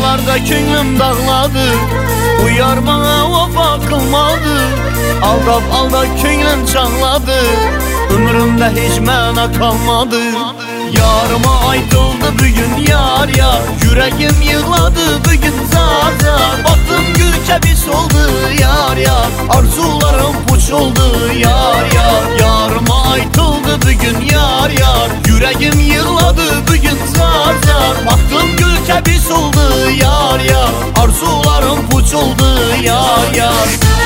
Armanlarda könlüm dağladı, uyar bana vafa kılmadı. Aldab könlüm çağladı, ömrümde hiç məna kalmadı. Yarıma aytıldı bugün yar yar, yüreğim yığladı bugün zar zar. Baktım gül kebis oldu yar yar, arzularım puç oldu yar yar. Yarıma aytıldı bugün yar yar, yüreğim yığladı bugün zar zar. Baktım gül kebis oldu yar yar, arzularım puç oldu yar yar.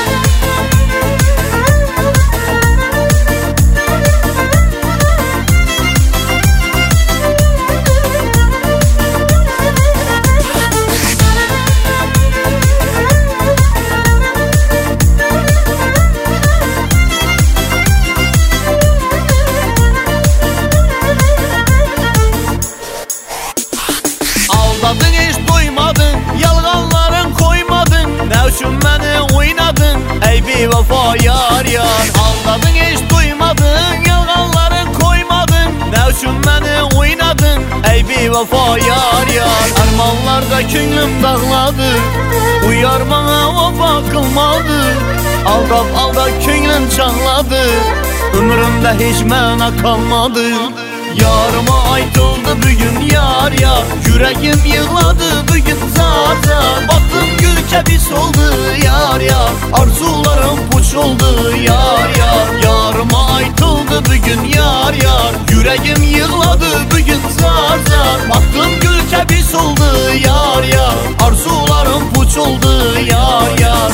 Aldadın hiç duymadın, yalganların koymadın. Ne üçün beni oynadın ey bir vefa yar yar. Aldadın hiç duymadın, yalganların koymadın. Ne üçün beni oynadın ey bir vefa yar yar. Armanlarda könlüm dağladı, uyar bana vefa kılmadı. Aldab könlüm çağladı, ömrümde hiç məna kalmadı. Yarıma aytıldı bugün yar yar, yüreğim yığladı bugün zar zar. Baktım gül kebis oldu yar yar, arzularım puç oldu yar yar. Yarıma aytıldı bugün yar yar, yüreğim yığladı bugün zar zar. Baktım gül kebis oldu yar yar, arzularım puç oldu yar yar.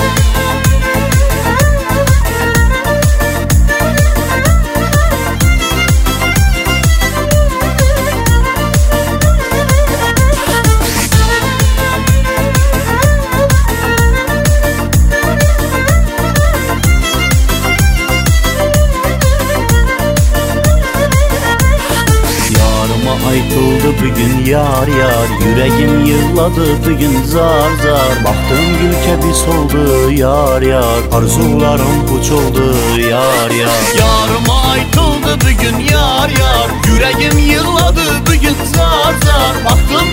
Aytıldı bugün yar yar, yüreğim yığladı bugün zar zar. Baktım gül kebis oldu yar yar, arzularım puç oldu yar yar. Yarıma aytıldı bugün yar yar, yüreğim yığladı bugün zar zar. Baktım